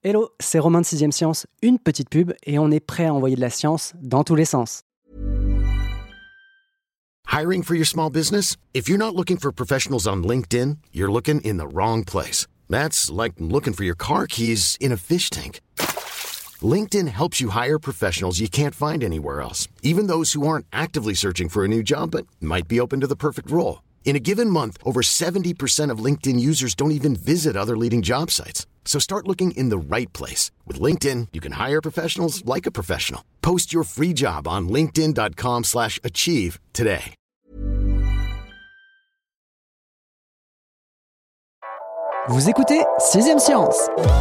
Hello, c'est Romain de 6ème Science, une petite pub et on est prêt à envoyer de la science dans tous les sens. Hiring for your small business? If you're not looking for professionals on LinkedIn, you're looking in the wrong place. That's like looking for your car keys in a fish tank. LinkedIn helps you hire professionals you can't find anywhere else, even those who aren't actively searching for a new job but might be open to the perfect role. In a given month, over 70% of LinkedIn users don't even visit other leading job sites. So start looking in the right place. With LinkedIn, you can hire professionals like a professional. Post your free job on linkedin.com/achieve today. Vous écoutez 6ème Science.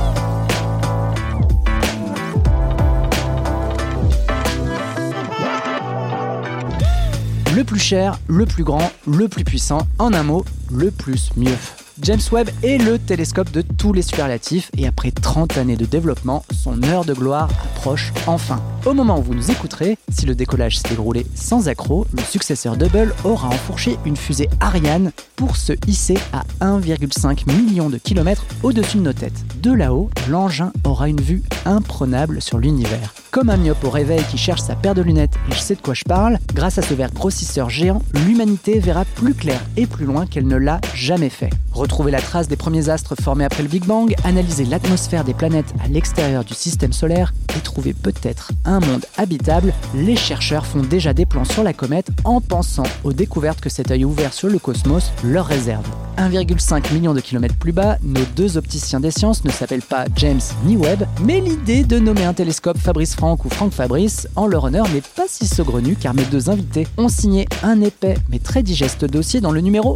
Le plus cher, le plus grand, le plus puissant, en un mot, le plus mieux. James Webb est le télescope de tous les superlatifs et après 30 années de développement, son heure de gloire approche enfin. Au moment où vous nous écouterez, si le décollage s'est déroulé sans accroc, le successeur Hubble aura enfourché une fusée Ariane pour se hisser à 1,5 million de kilomètres au-dessus de nos têtes. De là-haut, l'engin aura une vue imprenable sur l'univers. Comme un myope au réveil qui cherche sa paire de lunettes et je sais de quoi je parle, grâce à ce verre grossisseur géant, l'humanité verra plus clair et plus loin qu'elle ne l'a jamais fait. Retrouver la trace des premiers astres formés après le Big Bang, analyser l'atmosphère des planètes à l'extérieur du système solaire et trouver peut-être un monde habitable, les chercheurs font déjà des plans sur la comète en pensant aux découvertes que cet œil ouvert sur le cosmos leur réserve. 1,5 million de kilomètres plus bas, nos deux opticiens des sciences ne s'appellent pas James ni Webb, mais l'idée de nommer un télescope Fabrice Franck ou Franck Fabrice en leur honneur n'est pas si saugrenue car mes deux invités ont signé un épais mais très digeste dossier dans le numéro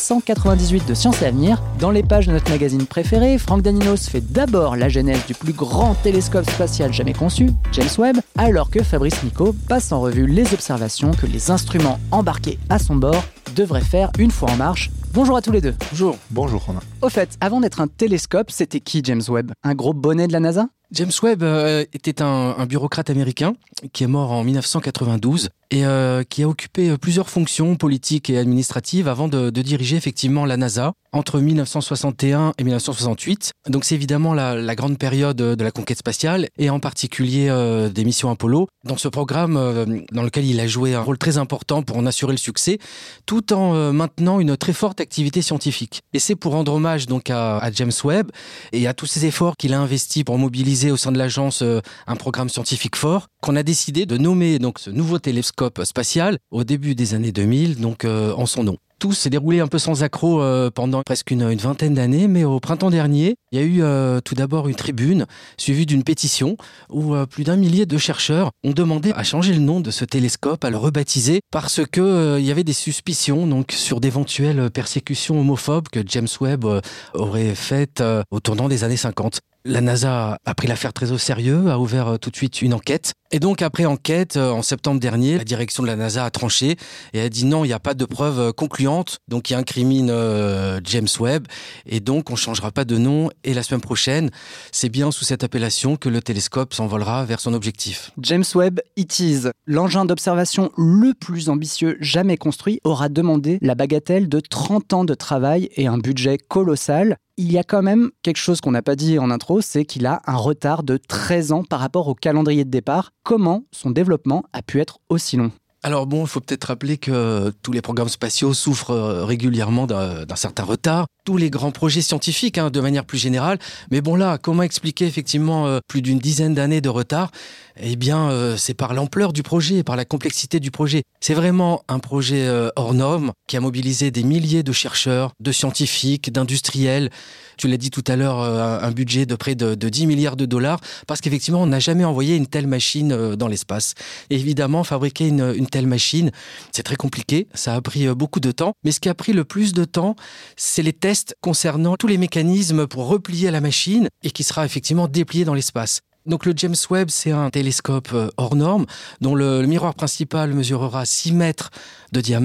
898 de Science et Avenir. Dans les pages de notre magazine préféré, Franck Daninos fait d'abord la genèse du plus grand télescope spatial jamais conçu, James Webb, alors que Fabrice Nico passe en revue les observations que les instruments embarqués à son bord devraient faire une fois en marche. Bonjour à tous les deux. Bonjour Romain. Au fait, avant d'être un télescope, c'était qui James Webb? Un gros bonnet de la NASA? James Webb était un bureaucrate américain qui est mort en 1992 et qui a occupé plusieurs fonctions politiques et administratives avant de diriger effectivement la NASA entre 1961 et 1968. Donc c'est évidemment la grande période de la conquête spatiale et en particulier des missions Apollo. Dans ce programme dans lequel il a joué un rôle très important pour en assurer le succès, tout en maintenant une très forte activité scientifique. Et c'est pour rendre hommage donc à James Webb et à tous ces efforts qu'il a investis pour mobiliser au sein de l'agence un programme scientifique fort qu'on a décidé de nommer donc ce nouveau télescope spatial au début des années 2000 donc en son nom. Tout s'est déroulé un peu sans accroc pendant presque une vingtaine d'années, mais au printemps dernier, il y a eu tout d'abord une tribune suivie d'une pétition où plus d'1 millier de chercheurs ont demandé à changer le nom de ce télescope, à le rebaptiser, parce que il y avait des suspicions donc sur d'éventuelles persécutions homophobes que James Webb aurait faites au tournant des années 50. La NASA a pris l'affaire très au sérieux, a ouvert tout de suite une enquête. Et donc, après enquête, en septembre dernier, la direction de la NASA a tranché et a dit non, il n'y a pas de preuves concluantes, donc il incrimine James Webb. Et donc, on ne changera pas de nom. Et la semaine prochaine, c'est bien sous cette appellation que le télescope s'envolera vers son objectif. James Webb, it is. L'engin d'observation le plus ambitieux jamais construit aura demandé la bagatelle de 30 ans de travail et un budget colossal. Il y a quand même quelque chose qu'on n'a pas dit en intro, c'est qu'il a un retard de 13 ans par rapport au calendrier de départ. Comment son développement a pu être aussi long ? Alors bon, il faut peut-être rappeler que tous les programmes spatiaux souffrent régulièrement d'un certain retard. Tous les grands projets scientifiques, de manière plus générale. Mais bon là, comment expliquer effectivement plus d'une dizaine d'années de retard ? Eh bien, c'est par l'ampleur du projet, par la complexité du projet. C'est vraiment un projet hors norme qui a mobilisé des milliers de chercheurs, de scientifiques, d'industriels. Tu l'as dit tout à l'heure, un budget de près de 10 milliards de dollars, parce qu'effectivement, on n'a jamais envoyé une telle machine dans l'espace. Et évidemment, fabriquer une telle machine, c'est très compliqué, ça a pris beaucoup de temps. Mais ce qui a pris le plus de temps, c'est les tests concernant tous les mécanismes pour replier la machine et qui sera effectivement déplié dans l'espace. Donc le James Webb, c'est un télescope hors norme dont le miroir principal mesurera 6 mètres de diamètre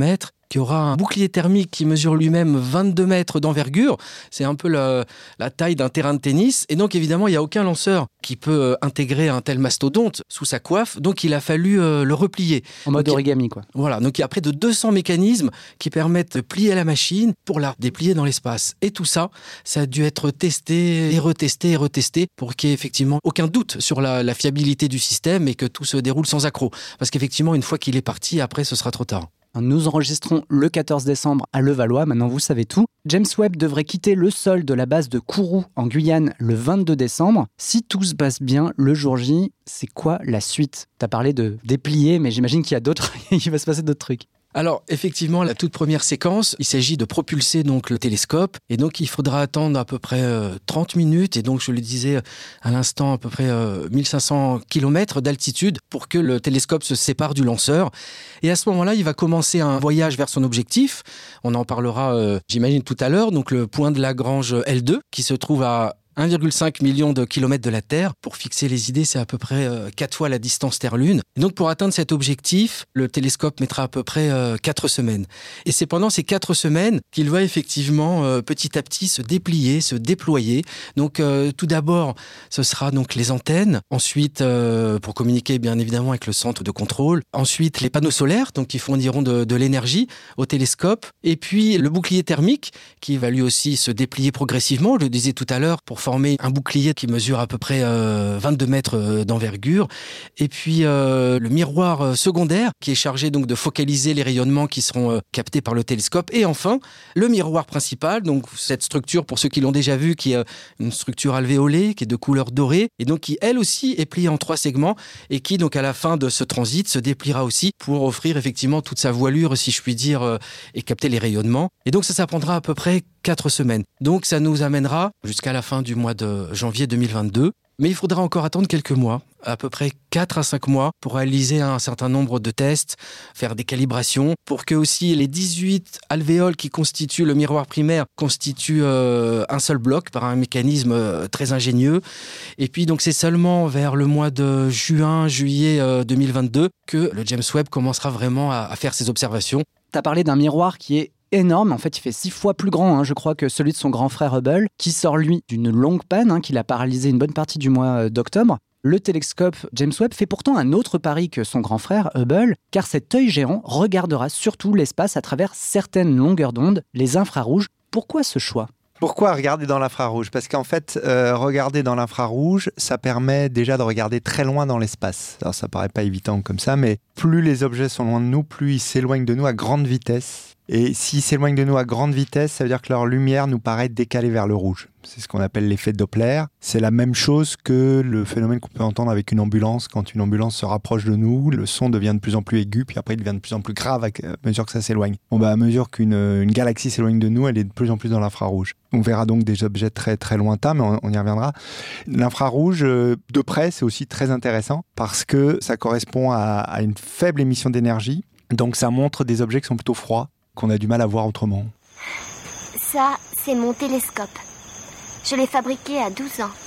qui aura un bouclier thermique qui mesure lui-même 22 mètres d'envergure. C'est un peu la taille d'un terrain de tennis. Et donc, évidemment, il n'y a aucun lanceur qui peut intégrer un tel mastodonte sous sa coiffe. Donc, il a fallu le replier. En mode origami, quoi. Voilà. Donc, il y a près de 200 mécanismes qui permettent de plier la machine pour la déplier dans l'espace. Et tout ça, ça a dû être testé et retesté pour qu'il n'y ait effectivement aucun doute sur la fiabilité du système et que tout se déroule sans accroc. Parce qu'effectivement, une fois qu'il est parti, après, ce sera trop tard. Nous enregistrons le 14 décembre à Levallois, maintenant vous savez tout. James Webb devrait quitter le sol de la base de Kourou en Guyane le 22 décembre. Si tout se passe bien, le jour J, c'est quoi la suite ? T'as parlé de déplier, mais j'imagine qu'il y a d'autres, il va se passer d'autres trucs. Alors, effectivement, la toute première séquence, il s'agit de propulser donc le télescope. Et donc, il faudra attendre à peu près 30 minutes. Et donc, je le disais à l'instant, à peu près 1500 km d'altitude pour que le télescope se sépare du lanceur. Et à ce moment-là, il va commencer un voyage vers son objectif. On en parlera, j'imagine, tout à l'heure. Donc, le point de Lagrange L2, qui se trouve à 1,5 million de kilomètres de la Terre. Pour fixer les idées, c'est à peu près 4 fois la distance Terre-Lune. Et donc, pour atteindre cet objectif, le télescope mettra à peu près 4 semaines. Et c'est pendant ces 4 semaines qu'il va effectivement petit à petit se déplier, se déployer. Donc, tout d'abord, ce sera donc les antennes. Ensuite, pour communiquer bien évidemment avec le centre de contrôle. Ensuite, les panneaux solaires, donc qui fourniront de l'énergie au télescope. Et puis, le bouclier thermique, qui va lui aussi se déplier progressivement. Je le disais tout à l'heure, pour former un bouclier qui mesure à peu près 22 mètres d'envergure. Et puis le miroir secondaire qui est chargé donc de focaliser les rayonnements qui seront captés par le télescope. Et enfin, le miroir principal, donc cette structure, pour ceux qui l'ont déjà vu, qui est une structure alvéolée, qui est de couleur dorée, et donc qui elle aussi est pliée en 3 segments et qui donc à la fin de ce transit se dépliera aussi pour offrir effectivement toute sa voilure, si je puis dire, et capter les rayonnements. Et donc ça prendra à peu près 4 semaines. Donc ça nous amènera jusqu'à la fin du mois de janvier 2022. Mais il faudra encore attendre quelques mois, à peu près 4 à 5 mois, pour réaliser un certain nombre de tests, faire des calibrations, pour que aussi les 18 alvéoles qui constituent le miroir primaire constituent un seul bloc par un mécanisme très ingénieux. Et puis donc c'est seulement vers le mois de juillet 2022 que le James Webb commencera vraiment à faire ses observations. T'as parlé d'un miroir qui est énorme, en fait il fait 6 fois plus grand, je crois, que celui de son grand frère Hubble, qui sort lui d'une longue panne qui l'a paralysé une bonne partie du mois d'octobre. Le télescope James Webb fait pourtant un autre pari que son grand frère Hubble, car cet œil géant regardera surtout l'espace à travers certaines longueurs d'onde, les infrarouges. Pourquoi ce choix ? Pourquoi regarder dans l'infrarouge ? Parce qu'en fait, regarder dans l'infrarouge, ça permet déjà de regarder très loin dans l'espace. Alors ça paraît pas évident comme ça, mais plus les objets sont loin de nous, plus ils s'éloignent de nous à grande vitesse. Et s'ils s'éloignent de nous à grande vitesse, ça veut dire que leur lumière nous paraît décalée vers le rouge. C'est ce qu'on appelle l'effet Doppler. C'est la même chose que le phénomène qu'on peut entendre avec une ambulance. Quand une ambulance se rapproche de nous, le son devient de plus en plus aigu, puis après il devient de plus en plus grave à mesure que ça s'éloigne. À mesure qu'une galaxie s'éloigne de nous, elle est de plus en plus dans l'infrarouge. On verra donc des objets très très lointains, mais on y reviendra. L'infrarouge, de près, c'est aussi très intéressant parce que ça correspond à une faible émission d'énergie. Donc ça montre des objets qui sont plutôt froids, qu'on a du mal à voir autrement. Ça, c'est mon télescope. Je l'ai fabriqué à 12 ans.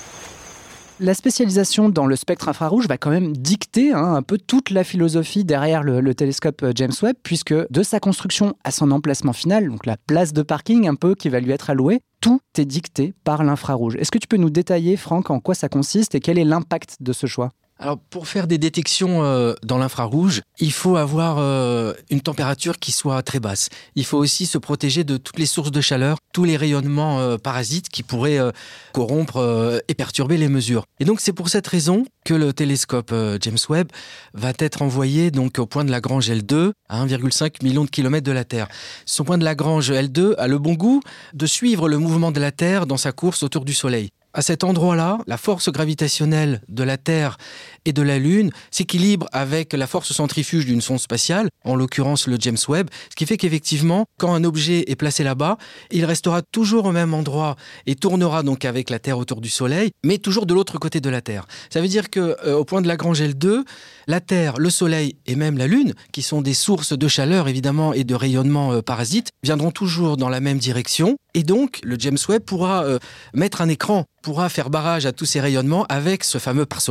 La spécialisation dans le spectre infrarouge va quand même dicter un peu toute la philosophie derrière le télescope James Webb, puisque de sa construction à son emplacement final, donc la place de parking un peu qui va lui être allouée, tout est dicté par l'infrarouge. Est-ce que tu peux nous détailler, Franck, en quoi ça consiste et quel est l'impact de ce choix ? Alors, pour faire des détections dans l'infrarouge, il faut avoir une température qui soit très basse. Il faut aussi se protéger de toutes les sources de chaleur, tous les rayonnements parasites qui pourraient corrompre et perturber les mesures. Et donc, c'est pour cette raison que le télescope James Webb va être envoyé donc au point de Lagrange L2 à 1,5 million de kilomètres de la Terre. Son point de Lagrange L2 a le bon goût de suivre le mouvement de la Terre dans sa course autour du Soleil. À cet endroit-là, la force gravitationnelle de la Terre et de la Lune s'équilibre avec la force centrifuge d'une sonde spatiale, en l'occurrence le James Webb, ce qui fait qu'effectivement, quand un objet est placé là-bas, il restera toujours au même endroit et tournera donc avec la Terre autour du Soleil, mais toujours de l'autre côté de la Terre. Ça veut dire qu'au point de Lagrange L2, la Terre, le Soleil et même la Lune, qui sont des sources de chaleur évidemment et de rayonnement parasites, viendront toujours dans la même direction. Et donc, le James Webb pourra mettre un écran, pourra faire barrage à tous ces rayonnements avec ce fameux pare-soleil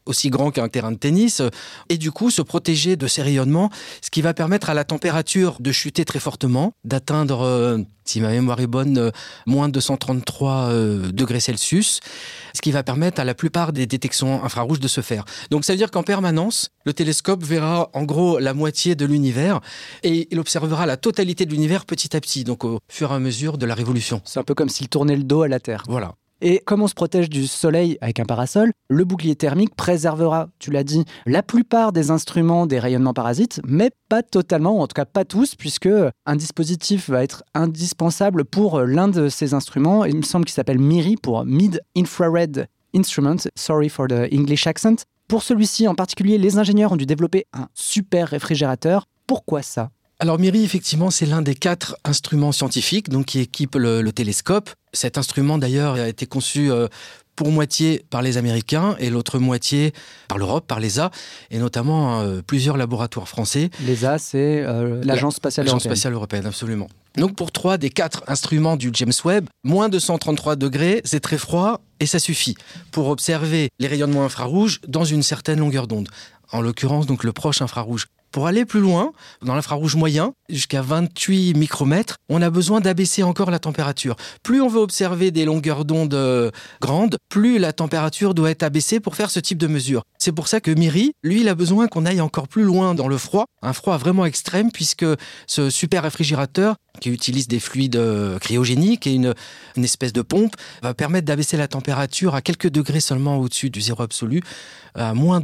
aussi grand qu'un terrain de tennis, et du coup se protéger de ces rayonnements, ce qui va permettre à la température de chuter très fortement, d'atteindre, si ma mémoire est bonne, moins 233 degrés Celsius, ce qui va permettre à la plupart des détections infrarouges de se faire. Donc ça veut dire qu'en permanence, le télescope verra en gros la moitié de l'univers et il observera la totalité de l'univers petit à petit, donc au fur et à mesure de la révolution. C'est un peu comme s'il tournait le dos à la Terre. Voilà. Et comme on se protège du soleil avec un parasol, le bouclier thermique préservera, tu l'as dit, la plupart des instruments des rayonnements parasites, mais pas totalement, ou en tout cas pas tous, puisque un dispositif va être indispensable pour l'un de ces instruments. Il me semble qu'il s'appelle MIRI, pour Mid Infrared Instrument. Sorry for the English accent. Pour celui-ci en particulier, les ingénieurs ont dû développer un super réfrigérateur. Pourquoi ça ? Alors MIRI, effectivement, c'est l'un des 4 instruments scientifiques donc, qui équipent le télescope. Cet instrument, d'ailleurs, a été conçu pour moitié par les Américains et l'autre moitié par l'Europe, par l'ESA, et notamment plusieurs laboratoires français. L'ESA, c'est l'Agence spatiale européenne. L'Agence spatiale européenne, absolument. Donc pour 3 des 4 instruments du James Webb, moins de 133 degrés, c'est très froid et ça suffit pour observer les rayonnements infrarouges dans une certaine longueur d'onde. En l'occurrence, donc le proche infrarouge. Pour aller plus loin, dans l'infrarouge moyen, jusqu'à 28 micromètres, on a besoin d'abaisser encore la température. Plus on veut observer des longueurs d'onde grandes, plus la température doit être abaissée pour faire ce type de mesure. C'est pour ça que MIRI, lui, il a besoin qu'on aille encore plus loin dans le froid, un froid vraiment extrême, puisque ce super réfrigérateur, qui utilise des fluides cryogéniques et une espèce de pompe, va permettre d'abaisser la température à quelques degrés seulement au-dessus du zéro absolu, à moins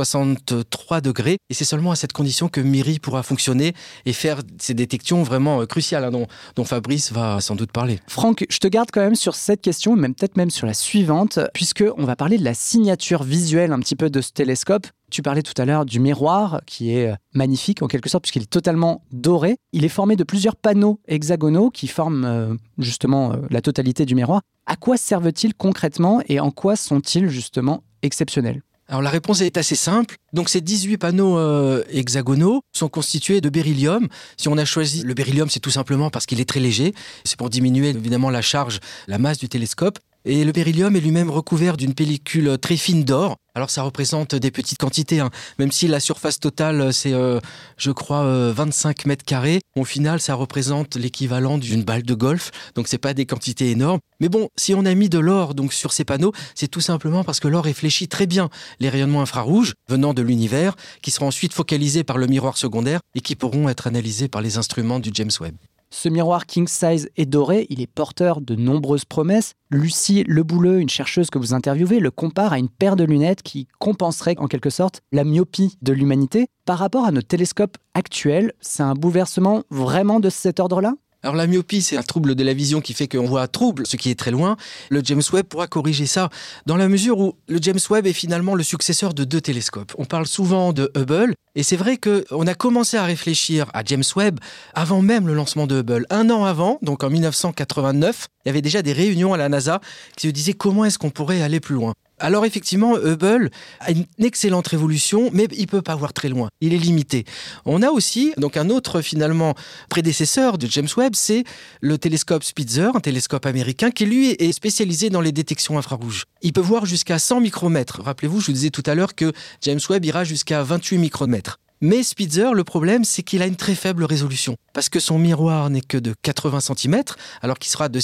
263 degrés. Et c'est seulement à cette condition que MIRI pourra fonctionner et faire ces détections vraiment cruciales dont Fabrice va sans doute parler. Franck, je te garde quand même sur cette question, peut-être même sur la suivante, puisqu'on va parler de la signature visuelle un petit peu de ce télescope. Tu parlais tout à l'heure du miroir, qui est magnifique en quelque sorte, puisqu'il est totalement doré. Il est formé de plusieurs panneaux hexagonaux qui forment justement la totalité du miroir. À quoi servent-ils concrètement et en quoi sont-ils justement exceptionnels ? Alors la réponse est assez simple. Donc ces 18 panneaux hexagonaux sont constitués de beryllium. Si on a choisi le beryllium, c'est tout simplement parce qu'il est très léger. C'est pour diminuer évidemment la charge, la masse du télescope. Et le beryllium est lui-même recouvert d'une pellicule très fine d'or. Alors ça représente des petites quantités, même si la surface totale c'est, je crois, 25 mètres carrés. Au final, ça représente l'équivalent d'une balle de golf, donc c'est pas des quantités énormes. Mais bon, si on a mis de l'or donc sur ces panneaux, c'est tout simplement parce que l'or réfléchit très bien les rayonnements infrarouges venant de l'univers, qui seront ensuite focalisés par le miroir secondaire et qui pourront être analysés par les instruments du James Webb. Ce miroir king size et doré, il est porteur de nombreuses promesses. Lucie Lebouleux, une chercheuse que vous interviewez, le compare à une paire de lunettes qui compenserait en quelque sorte la myopie de l'humanité. Par rapport à nos télescopes actuels, c'est un bouleversement vraiment de cet ordre-là ? Alors la myopie, c'est un trouble de la vision qui fait qu'on voit trouble, ce qui est très loin. Le James Webb pourra corriger ça dans la mesure où le James Webb est finalement le successeur de 2 télescopes. On parle souvent de Hubble et c'est vrai qu'on a commencé à réfléchir à James Webb avant même le lancement de Hubble. 1 an avant, donc en 1989, il y avait déjà des réunions à la NASA qui se disaient comment est-ce qu'on pourrait aller plus loin. Alors effectivement, Hubble a une excellente révolution, mais il ne peut pas voir très loin. Il est limité. On a aussi donc un autre finalement prédécesseur de James Webb, c'est le télescope Spitzer, un télescope américain qui lui est spécialisé dans les détections infrarouges. Il peut voir jusqu'à 100 micromètres. Rappelez-vous, je vous disais tout à l'heure que James Webb ira jusqu'à 28 micromètres. Mais Spitzer, le problème, c'est qu'il a une très faible résolution. Parce que son miroir n'est que de 80 cm, alors qu'il sera de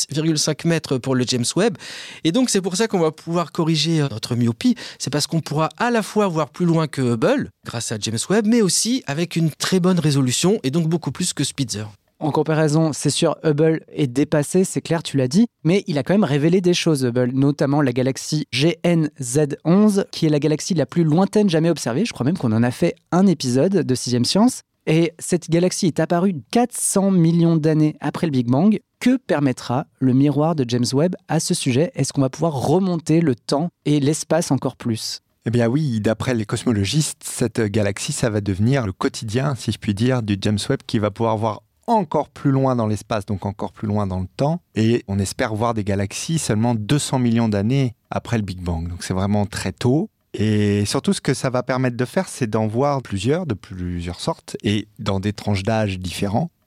6,5 mètres pour le James Webb. Et donc, c'est pour ça qu'on va pouvoir corriger notre myopie. C'est parce qu'on pourra à la fois voir plus loin que Hubble, grâce à James Webb, mais aussi avec une très bonne résolution, et donc beaucoup plus que Spitzer. En comparaison, c'est sûr, Hubble est dépassé, c'est clair, tu l'as dit, mais il a quand même révélé des choses, Hubble, notamment la galaxie GN-Z11, qui est la galaxie la plus lointaine jamais observée. Je crois même qu'on en a fait un épisode de 6e Science. Et cette galaxie est apparue 400 millions d'années après le Big Bang. Que permettra le miroir de James Webb à ce sujet ? Est-ce qu'on va pouvoir remonter le temps et l'espace encore plus ? Eh bien oui, d'après les cosmologistes, cette galaxie, ça va devenir le quotidien, si je puis dire, du James Webb qui va pouvoir voir encore plus loin dans l'espace, donc encore plus loin dans le temps. Et on espère voir des galaxies seulement 200 millions d'années après le Big Bang. Donc c'est vraiment très tôt. Et surtout, ce que ça va permettre de faire, c'est d'en voir plusieurs, de plusieurs sortes, et dans des tranches d'âge différents.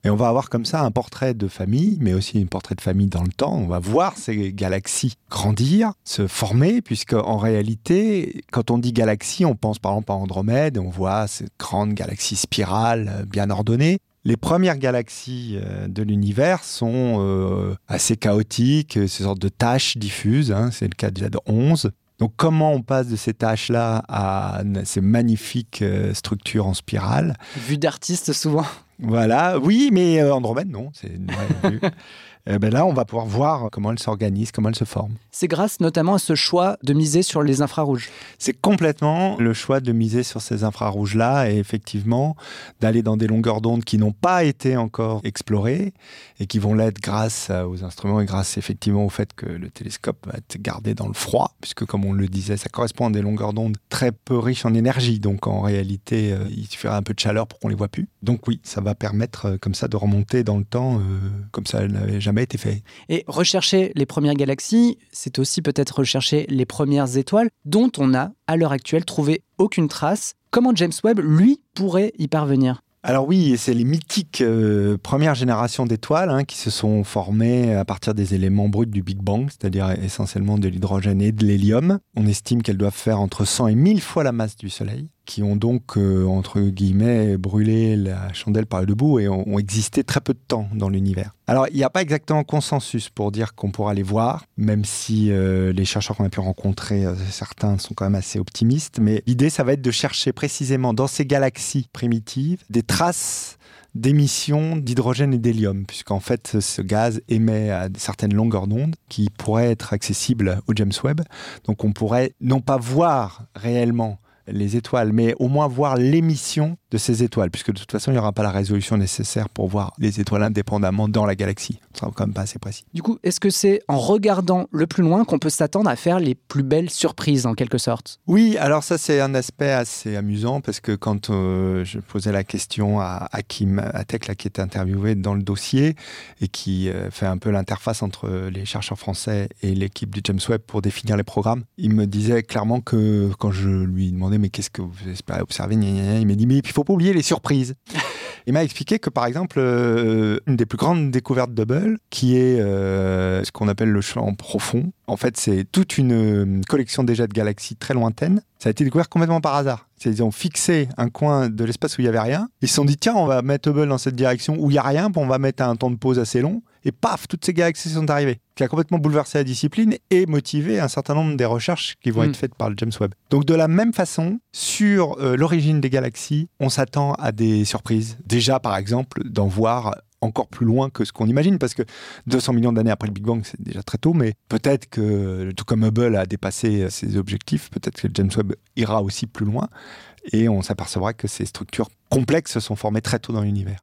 Et on va avoir comme ça un portrait de famille, mais aussi un portrait de famille dans le temps. On va voir ces galaxies grandir, se former, puisque en réalité, quand on dit galaxie, on pense par exemple à Andromède, et on voit ces grandes galaxies spirales bien ordonnées. Les premières galaxies de l'univers sont assez chaotiques, ces sortes de taches diffuses, hein, c'est le cas déjà de 11. Donc comment on passe de ces taches-là à ces magnifiques structures en spirale ? Vue d'artiste souvent. Voilà, oui, mais Andromède, non, c'est une vraie vue. Là, on va pouvoir voir comment elle s'organise, comment elle se forme. C'est grâce notamment à ce choix de miser sur les infrarouges. C'est complètement le choix de miser sur ces infrarouges-là et effectivement d'aller dans des longueurs d'onde qui n'ont pas été encore explorées et qui vont l'être grâce aux instruments et grâce effectivement au fait que le télescope va être gardé dans le froid, puisque comme on le disait, ça correspond à des longueurs d'onde très peu riches en énergie. Donc en réalité, il suffira un peu de chaleur pour qu'on les voit plus. Donc oui, ça va permettre comme ça de remonter dans le temps comme ça elle n'avait jamais été fait. Et rechercher les premières galaxies, c'est aussi peut-être rechercher les premières étoiles dont on n'a, à l'heure actuelle, trouvé aucune trace. Comment James Webb, lui, pourrait y parvenir ? Alors oui, c'est les mythiques premières générations d'étoiles qui se sont formées à partir des éléments bruts du Big Bang, c'est-à-dire essentiellement de l'hydrogène et de l'hélium. On estime qu'elles doivent faire entre 100 et 1000 fois la masse du Soleil, qui ont donc, entre guillemets, brûlé la chandelle par le debout et ont existé très peu de temps dans l'univers. Alors, il n'y a pas exactement consensus pour dire qu'on pourra les voir, même si les chercheurs qu'on a pu rencontrer, certains sont quand même assez optimistes, mais l'idée, ça va être de chercher précisément dans ces galaxies primitives des traces d'émissions d'hydrogène et d'hélium, puisqu'en fait, ce gaz émet à certaines longueurs d'onde qui pourraient être accessibles au James Webb. Donc, on pourrait non pas voir réellement les étoiles, mais au moins voir l'émission de ces étoiles, puisque de toute façon, il n'y aura pas la résolution nécessaire pour voir les étoiles indépendamment dans la galaxie. Ce sera quand même pas assez précis. Du coup, est-ce que c'est en regardant le plus loin qu'on peut s'attendre à faire les plus belles surprises, en quelque sorte ? Oui, alors ça, c'est un aspect assez amusant, parce que quand je posais la question à Hakim Atek, là, qui était interviewé dans le dossier, et qui fait un peu l'interface entre les chercheurs français et l'équipe du James Webb pour définir les programmes, il me disait clairement que quand je lui demandais mais qu'est-ce que vous espérez observer, il m'a dit mais il faut pas oublier les surprises. Il m'a expliqué que par exemple une des plus grandes découvertes d'Hubble, qui est ce qu'on appelle le champ profond, en fait c'est toute une collection déjà de galaxies très lointaines. Ça a été découvert complètement par hasard. Ils ont fixé un coin de l'espace où il n'y avait rien. Ils se sont dit, tiens, on va mettre Hubble dans cette direction où il n'y a rien, puis on va mettre un temps de pause assez long. Et paf, toutes ces galaxies sont arrivées. Qui a complètement bouleversé la discipline et motivé un certain nombre des recherches qui vont être faites par le James Webb. Donc de la même façon, sur l'origine des galaxies, on s'attend à des surprises. Déjà, par exemple, d'en voir encore plus loin que ce qu'on imagine, parce que 200 millions d'années après le Big Bang, c'est déjà très tôt, mais peut-être que, tout comme Hubble a dépassé ses objectifs, peut-être que le James Webb ira aussi plus loin, et on s'apercevra que ces structures complexes se sont formées très tôt dans l'univers.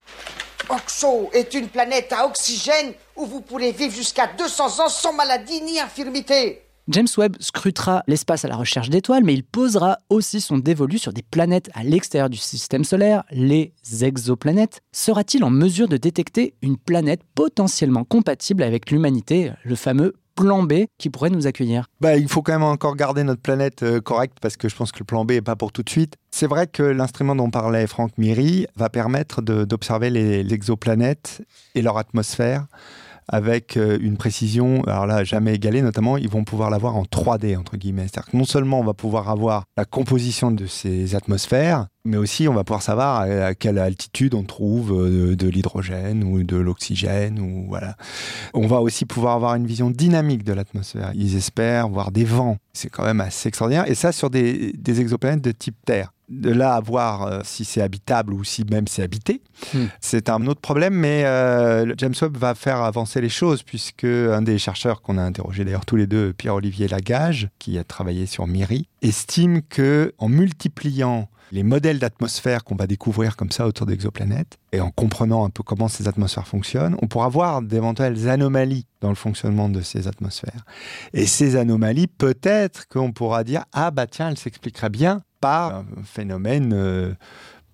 Oxo est une planète à oxygène où vous pourrez vivre jusqu'à 200 ans sans maladie ni infirmité. James Webb scrutera l'espace à la recherche d'étoiles, mais il posera aussi son dévolu sur des planètes à l'extérieur du système solaire, les exoplanètes. Sera-t-il en mesure de détecter une planète potentiellement compatible avec l'humanité, le fameux plan B qui pourrait nous accueillir ? Il faut quand même encore garder notre planète correcte, parce que je pense que le plan B n'est pas pour tout de suite. C'est vrai que l'instrument dont parlait Franck Myry va permettre d'observer les exoplanètes et leur atmosphère avec une précision, alors là, jamais égalée, notamment, ils vont pouvoir l'avoir en 3D, entre guillemets. C'est-à-dire que non seulement on va pouvoir avoir la composition de ces atmosphères, mais aussi on va pouvoir savoir à quelle altitude on trouve de l'hydrogène ou de l'oxygène. Ou voilà. On va aussi pouvoir avoir une vision dynamique de l'atmosphère. Ils espèrent voir des vents. C'est quand même assez extraordinaire. Et ça, sur des exoplanètes de type Terre. De là à voir si c'est habitable ou si même c'est habité, c'est un autre problème, mais James Webb va faire avancer les choses, puisque un des chercheurs qu'on a interrogé d'ailleurs tous les deux, Pierre-Olivier Lagage, qui a travaillé sur MIRI, estime qu'en multipliant les modèles d'atmosphère qu'on va découvrir comme ça autour d'exoplanètes, et en comprenant un peu comment ces atmosphères fonctionnent, on pourra voir d'éventuelles anomalies dans le fonctionnement de ces atmosphères. Et ces anomalies, peut-être qu'on pourra dire « Ah bah tiens, elles s'expliqueraient bien par un phénomène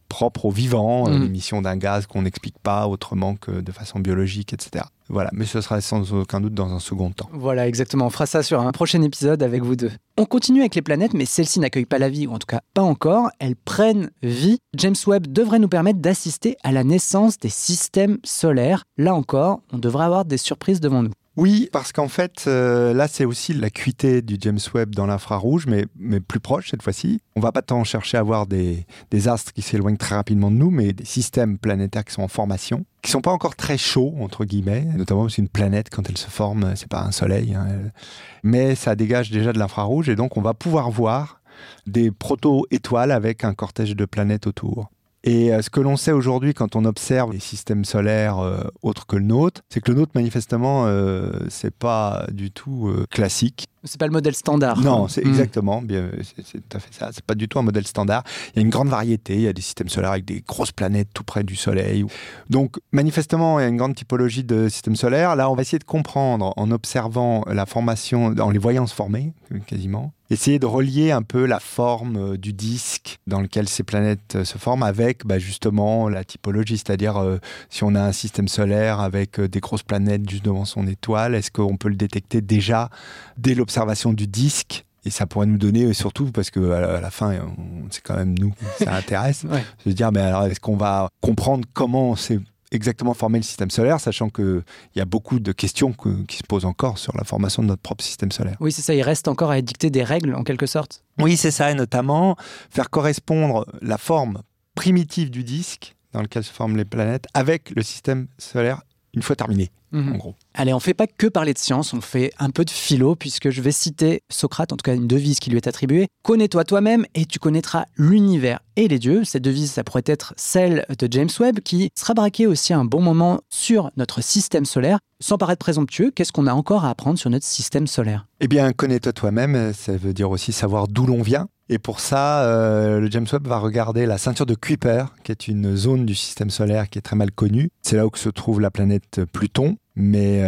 propre au vivant, l'émission d'un gaz qu'on n'explique pas autrement que de façon biologique, etc. Voilà, mais ce sera sans aucun doute dans un second temps. Voilà, exactement. On fera ça sur un prochain épisode avec vous deux. On continue avec les planètes, mais celles-ci n'accueillent pas la vie, ou en tout cas pas encore. Elles prennent vie. James Webb devrait nous permettre d'assister à la naissance des systèmes solaires. Là encore, on devrait avoir des surprises devant nous. Oui, parce qu'en fait, là, c'est aussi l'acuité du James Webb dans l'infrarouge, mais plus proche cette fois-ci. On va pas tant chercher à voir des astres qui s'éloignent très rapidement de nous, mais des systèmes planétaires qui sont en formation, qui sont pas encore très chauds, entre guillemets, notamment parce qu'une planète, quand elle se forme, c'est pas un soleil, hein, mais ça dégage déjà de l'infrarouge, et donc on va pouvoir voir des proto-étoiles avec un cortège de planètes autour. Et ce que l'on sait aujourd'hui quand on observe les systèmes solaires autres que le nôtre, c'est que le nôtre, manifestement, c'est pas du tout classique. C'est pas le modèle standard. Non, c'est exactement, bien, c'est tout à fait ça. C'est pas du tout un modèle standard. Il y a une grande variété. Il y a des systèmes solaires avec des grosses planètes tout près du Soleil. Donc, manifestement, il y a une grande typologie de systèmes solaires. Là, on va essayer de comprendre en observant la formation, en les voyant se former, quasiment. Essayer de relier un peu la forme du disque dans lequel ces planètes se forment avec justement la typologie, c'est-à-dire si on a un système solaire avec des grosses planètes juste devant son étoile, est-ce qu'on peut le détecter déjà dès l'observation du disque? Et ça pourrait nous donner, surtout parce qu'à la fin, c'est quand même nous, ça intéresse, Ouais. de se dire, mais alors est-ce qu'on va comprendre comment c'est exactement former le système solaire, sachant qu'il y a beaucoup de questions qui se posent encore sur la formation de notre propre système solaire. Oui, c'est ça, il reste encore à édicter des règles, en quelque sorte. Oui, c'est ça, et notamment faire correspondre la forme primitive du disque dans lequel se forment les planètes avec le système solaire une fois terminé, en gros. Allez, on ne fait pas que parler de science, on fait un peu de philo, puisque je vais citer Socrate, en tout cas une devise qui lui est attribuée. « Connais-toi toi-même et tu connaîtras l'univers et les dieux ». Cette devise, ça pourrait être celle de James Webb, qui sera braquée aussi à un bon moment sur notre système solaire. Sans paraître présomptueux, qu'est-ce qu'on a encore à apprendre sur notre système solaire ? Eh bien, connais-toi toi-même, ça veut dire aussi savoir d'où l'on vient. Et pour ça, le James Webb va regarder la ceinture de Kuiper, qui est une zone du système solaire qui est très mal connue. C'est là où se trouve la planète Pluton, mais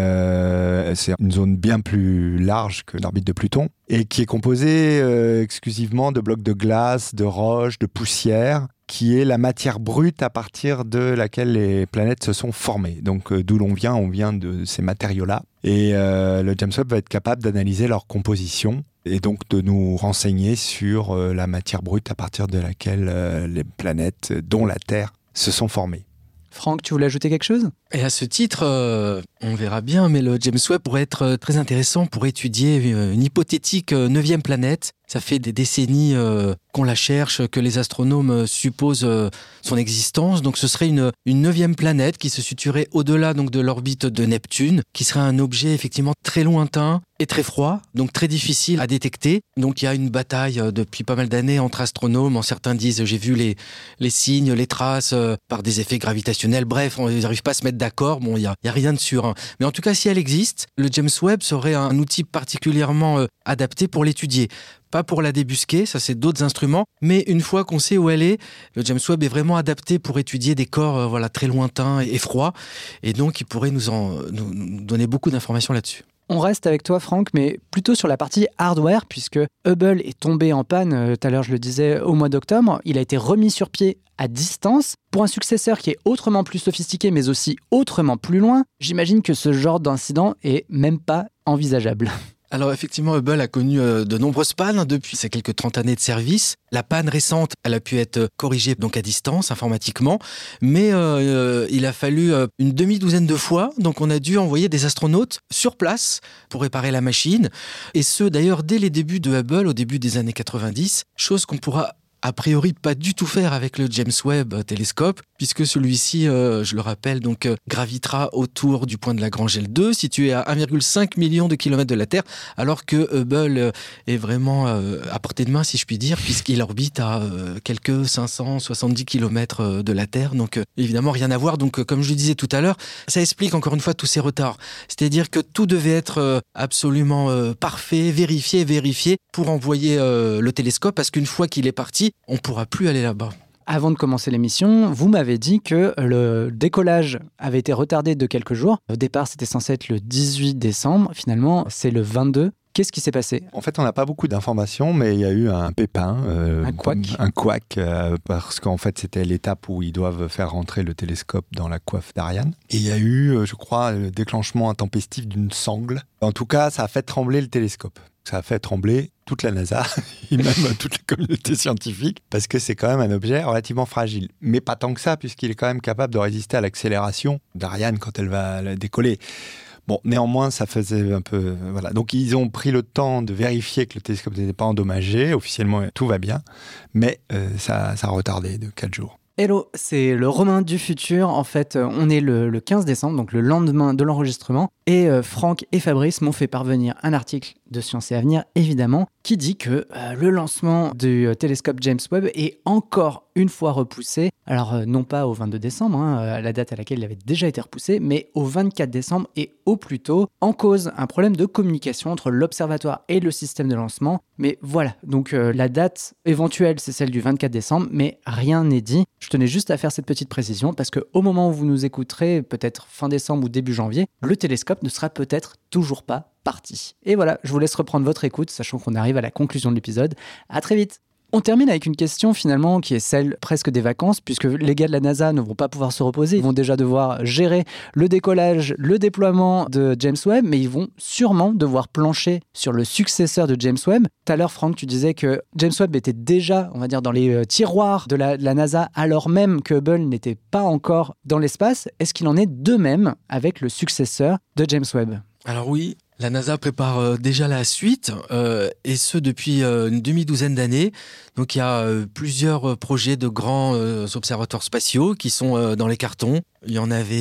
c'est une zone bien plus large que l'orbite de Pluton, et qui est composée exclusivement de blocs de glace, de roches, de poussière, qui est la matière brute à partir de laquelle les planètes se sont formées. Donc d'où on vient de ces matériaux-là. Et le James Webb va être capable d'analyser leur composition et donc de nous renseigner sur la matière brute à partir de laquelle les planètes, dont la Terre, se sont formées. Franck, tu voulais ajouter quelque chose ? Et à ce titre, on verra bien, mais le James Webb pourrait être très intéressant pour étudier une hypothétique 9e planète. Ça fait des décennies qu'on la cherche, que les astronomes supposent son existence. Donc ce serait une 9e planète qui se situerait au-delà donc, de l'orbite de Neptune, qui serait un objet effectivement très lointain et très froid, donc très difficile à détecter. Donc il y a une bataille depuis pas mal d'années entre astronomes. Certains disent, j'ai vu les signes, les traces par des effets gravitationnels. Bref, ils n'arrivent pas à se mettre d'accord. Bon, il y a rien de sûr. Hein. Mais en tout cas, si elle existe, le James Webb serait un outil particulièrement adapté pour l'étudier. Pas pour la débusquer, ça c'est d'autres instruments, mais une fois qu'on sait où elle est, le James Webb est vraiment adapté pour étudier des corps très lointains et froids, et donc il pourrait nous donner beaucoup d'informations là-dessus. On reste avec toi, Franck, mais plutôt sur la partie hardware, puisque Hubble est tombé en panne, tout à l'heure je le disais, au mois d'octobre. Il a été remis sur pied à distance pour un successeur qui est autrement plus sophistiqué, mais aussi autrement plus loin. J'imagine que ce genre d'incident est même pas envisageable. Alors effectivement, Hubble a connu de nombreuses pannes depuis ces quelques 30 années de service. La panne récente, elle a pu être corrigée donc à distance, informatiquement, mais il a fallu une demi-douzaine de fois. Donc on a dû envoyer des astronautes sur place pour réparer la machine. Et ce, d'ailleurs, dès les débuts de Hubble, au début des années 90, chose qu'on pourra a priori pas du tout faire avec le James Webb télescope, puisque celui-ci, je le rappelle, donc gravitera autour du point de Lagrange L2, situé à 1,5 million de kilomètres de la Terre, alors que Hubble est vraiment à portée de main, si je puis dire, puisqu'il orbite à quelques 570 kilomètres de la Terre. Donc évidemment, rien à voir. Donc comme je le disais tout à l'heure, ça explique encore une fois tous ces retards. C'est-à-dire que tout devait être absolument parfait, vérifié pour envoyer le télescope, parce qu'une fois qu'il est parti, on ne pourra plus aller là-bas. Avant de commencer l'émission, vous m'avez dit que le décollage avait été retardé de quelques jours. Au départ, c'était censé être le 18 décembre. Finalement, c'est le 22. Qu'est-ce qui s'est passé ? En fait, on n'a pas beaucoup d'informations, mais il y a eu un pépin. Un couac, parce qu'en fait, c'était l'étape où ils doivent faire rentrer le télescope dans la coiffe d'Ariane. Et il y a eu, je crois, le déclenchement intempestif d'une sangle. En tout cas, ça a fait trembler le télescope. Ça a fait trembler toute la NASA et même toute la communauté scientifique, parce que c'est quand même un objet relativement fragile. Mais pas tant que ça, puisqu'il est quand même capable de résister à l'accélération d'Ariane quand elle va décoller. Bon, néanmoins, ça faisait un peu... Voilà. Donc, ils ont pris le temps de vérifier que le télescope n'était pas endommagé. Officiellement, tout va bien. Mais ça a retardé de 4 jours. Hello, c'est le Romain du futur. En fait, on est le 15 décembre, donc le lendemain de l'enregistrement. Et Franck et Fabrice m'ont fait parvenir un article de Science et Avenir, évidemment, qui dit que le lancement du télescope James Webb est encore une fois repoussé. Alors, non pas au 22 décembre, la date à laquelle il avait déjà été repoussé, mais au 24 décembre et au plus tôt. En cause, un problème de communication entre l'observatoire et le système de lancement. Mais voilà, donc la date éventuelle, c'est celle du 24 décembre, mais rien n'est dit. Je tenais juste à faire cette petite précision parce qu'au moment où vous nous écouterez, peut-être fin décembre ou début janvier, le télescope ne sera peut-être toujours pas parti. Et voilà, je vous laisse reprendre votre écoute, sachant qu'on arrive à la conclusion de l'épisode. À très vite. On termine avec une question finalement qui est celle presque des vacances, puisque les gars de la NASA ne vont pas pouvoir se reposer, ils vont déjà devoir gérer le décollage, le déploiement de James Webb, mais ils vont sûrement devoir plancher sur le successeur de James Webb. Tout à l'heure, Franck, tu disais que James Webb était déjà, on va dire, dans les tiroirs de la NASA, alors même que Hubble n'était pas encore dans l'espace. Est-ce qu'il en est de même avec le successeur de James Webb ? Alors oui, la NASA prépare déjà la suite, et ce depuis une demi-douzaine d'années. Donc il y a plusieurs projets de grands observatoires spatiaux qui sont dans les cartons. Il y en avait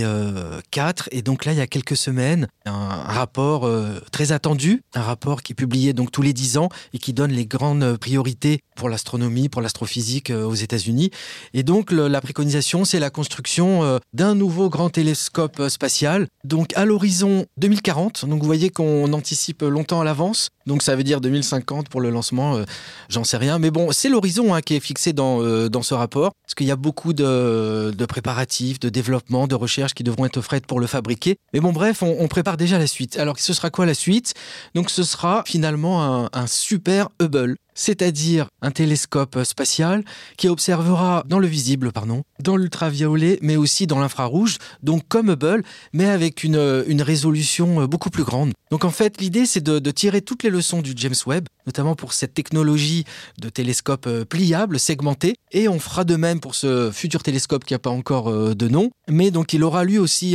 4, et donc là, il y a quelques semaines, un rapport très attendu, un rapport qui est publié donc tous les 10 ans et qui donne les grandes priorités pour l'astronomie, pour l'astrophysique aux États-Unis. Et donc la préconisation, c'est la construction d'un nouveau grand télescope spatial, donc à l'horizon 2040. Donc vous voyez qu'on anticipe longtemps à l'avance. Donc ça veut dire 2050 pour le lancement, j'en sais rien. Mais bon, c'est l'horizon qui est fixé dans ce rapport, parce qu'il y a beaucoup de préparatifs, de développement, de recherches qui devront être faites pour le fabriquer. Mais bon, bref, on prépare déjà la suite. Alors, ce sera quoi la suite ? Donc, ce sera finalement un super Hubble, c'est-à-dire un télescope spatial qui observera dans le visible, dans l'ultraviolet, mais aussi dans l'infrarouge, donc comme Hubble, mais avec une résolution beaucoup plus grande. Donc en fait, l'idée, c'est de tirer toutes les leçons du James Webb, notamment pour cette technologie de télescope pliable, segmenté, et on fera de même pour ce futur télescope qui n'a pas encore de nom, mais donc il aura lui aussi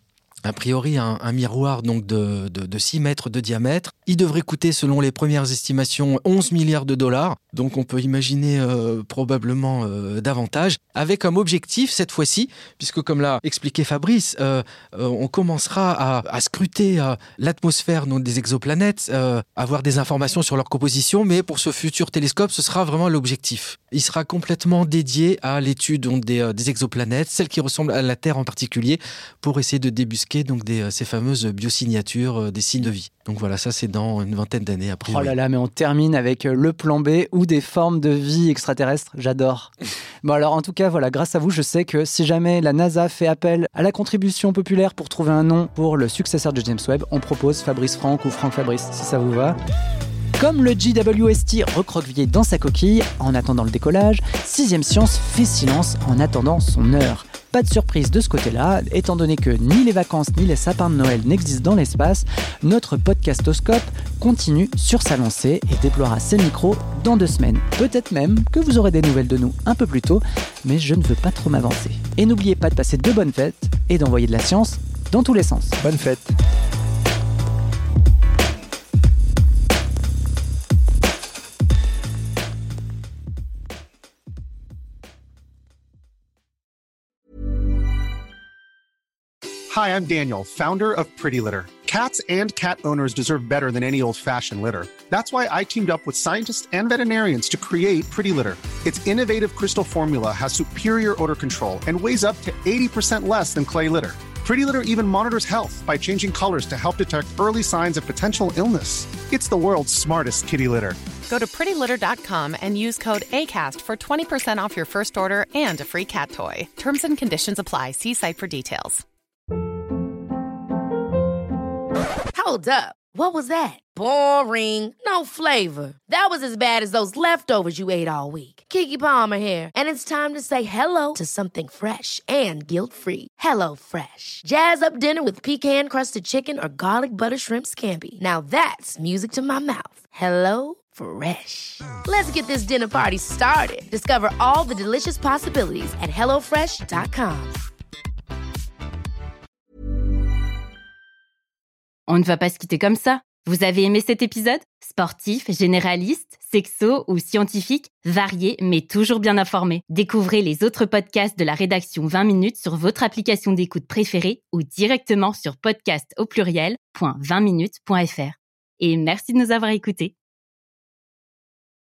a priori un miroir donc de 6 mètres de diamètre. Il devrait coûter, selon les premières estimations, 11 milliards de dollars. Donc on peut imaginer probablement davantage, avec comme objectif cette fois-ci, puisque comme l'a expliqué Fabrice, on commencera à scruter l'atmosphère des exoplanètes, avoir des informations sur leur composition, mais pour ce futur télescope, ce sera vraiment l'objectif. Il sera complètement dédié à l'étude des exoplanètes, celles qui ressemblent à la Terre en particulier, pour essayer de débusquer donc ces fameuses biosignatures des signes de vie. Donc voilà, ça c'est dans une vingtaine d'années après. Oh là là, mais on termine avec le plan B ou des formes de vie extraterrestres, j'adore. Bon alors en tout cas, voilà, grâce à vous, je sais que si jamais la NASA fait appel à la contribution populaire pour trouver un nom pour le successeur de James Webb, on propose Fabrice Franck ou Franck Fabrice, si ça vous va. Comme le JWST recroquevillé dans sa coquille en attendant le décollage, 6ème Science fait silence en attendant son heure. Pas de surprise de ce côté-là, étant donné que ni les vacances ni les sapins de Noël n'existent dans l'espace, notre podcastoscope continue sur sa lancée et déploiera ses micros dans 2 semaines. Peut-être même que vous aurez des nouvelles de nous un peu plus tôt, mais je ne veux pas trop m'avancer. Et n'oubliez pas de passer de bonnes fêtes et d'envoyer de la science dans tous les sens. Bonne fête. Hi, I'm Daniel, founder of Pretty Litter. Cats and cat owners deserve better than any old-fashioned litter. That's why I teamed up with scientists and veterinarians to create Pretty Litter. Its innovative crystal formula has superior odor control and weighs up to 80% less than clay litter. Pretty Litter even monitors health by changing colors to help detect early signs of potential illness. It's the world's smartest kitty litter. Go to prettylitter.com and use code ACAST for 20% off your first order and a free cat toy. Terms and conditions apply. See site for details. Hold up. What was that? Boring. No flavor. That was as bad as those leftovers you ate all week. Keke Palmer here, and it's time to say hello to something fresh and guilt-free. HelloFresh. Jazz up dinner with pecan-crusted chicken or garlic butter shrimp scampi. Now that's music to my mouth. HelloFresh. Let's get this dinner party started. Discover all the delicious possibilities at HelloFresh.com. On ne va pas se quitter comme ça. Vous avez aimé cet épisode ? Sportif, généraliste, sexo ou scientifique, varié mais toujours bien informé. Découvrez les autres podcasts de la rédaction 20 minutes sur votre application d'écoute préférée ou directement sur podcast@20minutes.fr. Et merci de nous avoir écoutés.